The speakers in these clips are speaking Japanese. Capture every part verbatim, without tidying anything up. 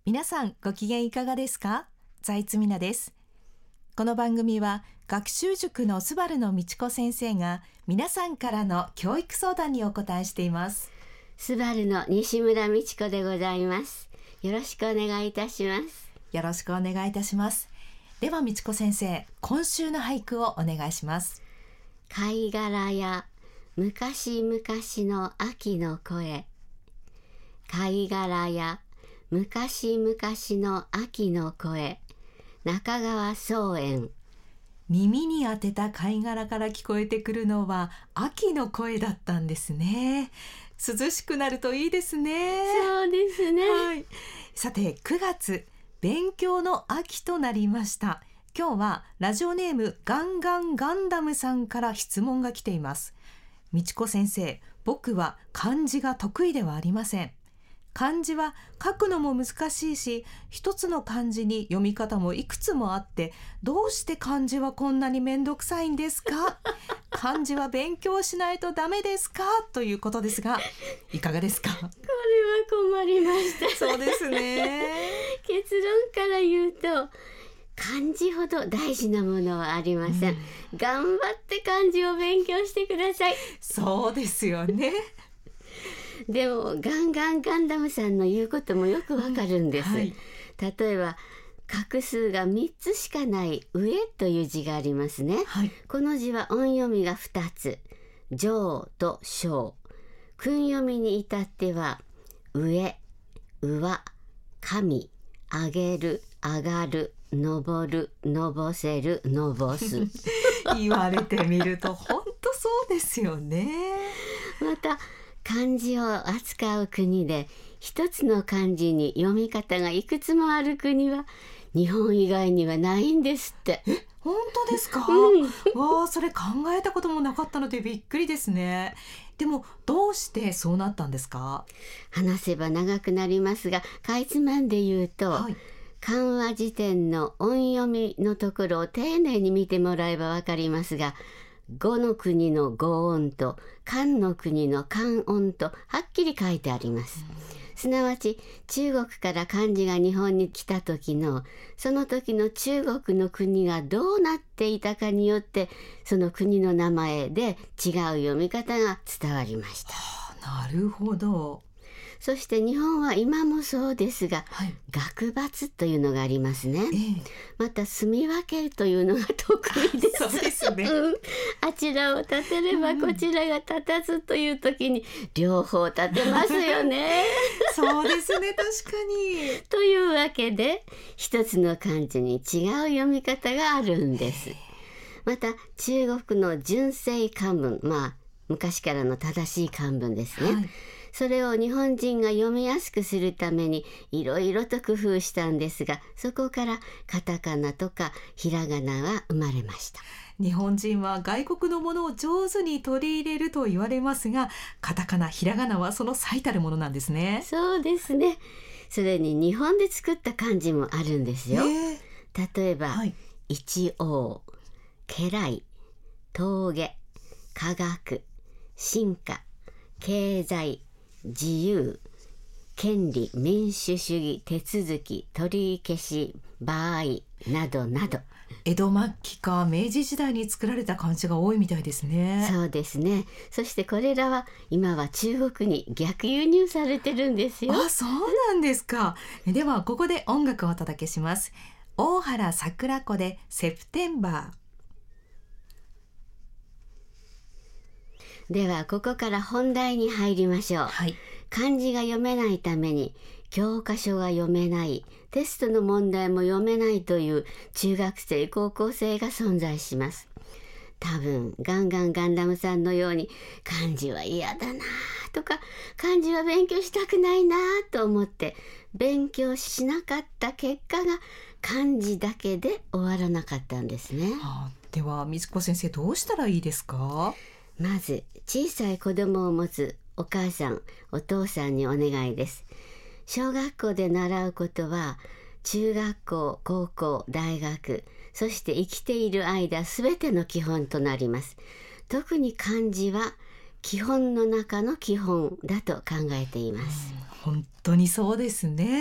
皆さんご機嫌いかがですか？財津美奈です。この番組は学習塾のスバルの道子先生が皆さんからの教育相談にお答えしています。 スバルの西村美智子でございます。よろしくお願いいたします。 よろしくお願いいたします。では道子先生、今週の俳句をお願いします。 貝殻や昔々の秋の声、貝殻や昔々の秋の声、中川宗園。 耳に当てた貝殻から聞こえてくるのは秋の声だったんですね。涼しくなるといいですね。 そうですね、 はい、さてくがつ、勉強の秋となりました。今日はラジオネームガンガンガンダムさんから質問が来ています。道子先生、僕は漢字が得意ではありません。漢字は書くのも難しいし、一つの漢字に読み方もいくつもあって、どうして漢字はこんなにめんどくさいんですか？漢字は勉強しないとダメですか？ということですが、いかがですか？これは困りました。 そうですね。 結論から言うと、漢字ほど大事なものはありません、うん、頑張って漢字を勉強してください。 そうですよね。 でもガンガンガンダムさんの言うこともよくわかるんです、うんはい、例えば画数がみっつしかない上という字がありますね、はい、この字は音読みがふたつ、上と小。訓読みに至っては上、上、神、上げる、上がる、登る、登せる、登す言われてみると本当そうですよね。 また漢字を扱う国で一つの漢字に読み方がいくつもある国は日本以外にはないんですって。 え、本当ですか？うん、わあ、それ考えたこともなかったのでびっくりですね。でもどうしてそうなったんですか？ 話せば長くなりますが、かいつまんで言うと、はい、漢和辞典の音読みのところを丁寧に見てもらえばわかりますが、語の国の語音と漢の国の漢音とはっきり書いてあります、うん、すなわち中国から漢字が日本に来た時のその時の中国の国がどうなっていたかによってその国の名前で違う読み方が伝わりました。 はあ、なるほど。 そして日本は今もそうですが、はい、学閥というのがありますね、ええ、また住み分けというのが得意です。 そうですね、 うん、あちらを立てればこちらが立たずという時に両方立てますよね。 そうですね、確かに。 というわけで一つの漢字に違う読み方があるんです。また中国の純正漢文、まあ昔からの正しい漢文ですね、はい、それを日本人が読みやすくするためにいろいろと工夫したんですが、そこからカタカナとかひらがなは生まれました。 日本人は外国のものを上手に取り入れると言われますが、カタカナ、ひらがなはその最たるものなんですね。 そうですね。それに日本で作った漢字もあるんですよ。例えば、はい、一応、家来、峠、科学、進化、経済、自由、権利、民主主義、手続き、取り消し、場合などなど。 江戸末期か明治時代に作られた漢字が多いみたいですね。 そうですね。そしてこれらは今は中国に逆輸入されてるんですよ。 あ、そうなんですか。ではここで音楽をお届けします。大原桜子でセプテンバー。 ではここから本題に入りましょう、はい、漢字が読めないために教科書が読めない、テストの問題も読めないという中学生高校生が存在します。多分ガンガンガンダムさんのように漢字は嫌だなとか漢字は勉強したくないなと思って勉強しなかった結果が漢字だけで終わらなかったんですね、 はあ、では美智子先生、どうしたらいいですか？ まず小さい子供を持つお母さんお父さんにお願いです。小学校で習うことは中学校、高校、大学、そして生きている間すべての基本となります。特に漢字は基本の中の基本だと考えています。 本当にそうですね。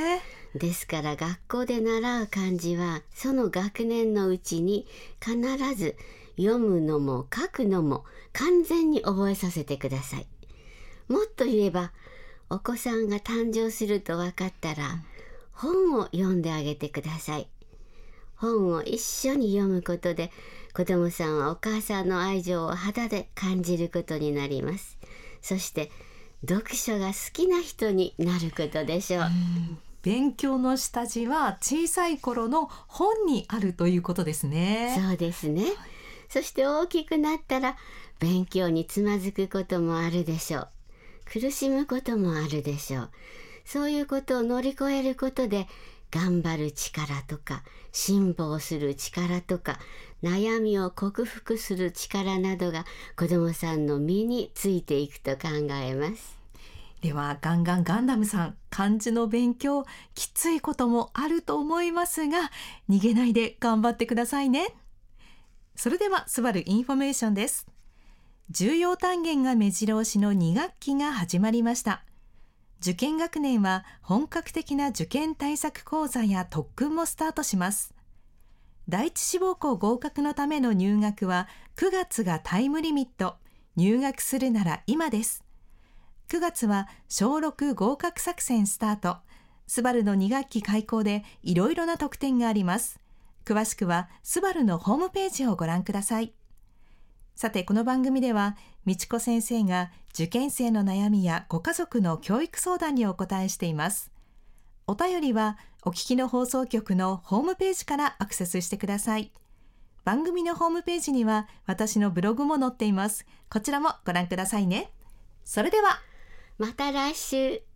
ですから学校で習う漢字はその学年のうちに必ず読むのも書くのも完全に覚えさせてください。もっと言えば、お子さんが誕生すると分かったら本を読んであげてください。本を一緒に読むことで子どもさんはお母さんの愛情を肌で感じることになります。そして読書が好きな人になることでしょう。 勉強の下地は小さい頃の本にあるということですね。 そうですね。そして大きくなったら勉強につまずくこともあるでしょう。苦しむこともあるでしょう。そういうことを乗り越えることで頑張る力とか辛抱する力とか悩みを克服する力などが子どもさんの身についていくと考えます。 ではガンガンガンダムさん、漢字の勉強きついこともあると思いますが、逃げないで頑張ってくださいね。それではスバルインフォメーションです。重要単元が目白押しのに学期が始まりました。受験学年は本格的な受験対策講座や特訓もスタートします。第一志望校合格のための入学はくがつがタイムリミット。入学するなら今です。くがつは小ろく合格作戦スタート。スバルのに学期開校でいろいろな特典があります。詳しくはスバルのホームページをご覧ください。さて、この番組では美智子先生が受験生の悩みやご家族の教育相談にお答えしています。お便りはお聞きの放送局のホームページからアクセスしてください。番組のホームページには私のブログも載っています。こちらもご覧くださいね。それではまた来週。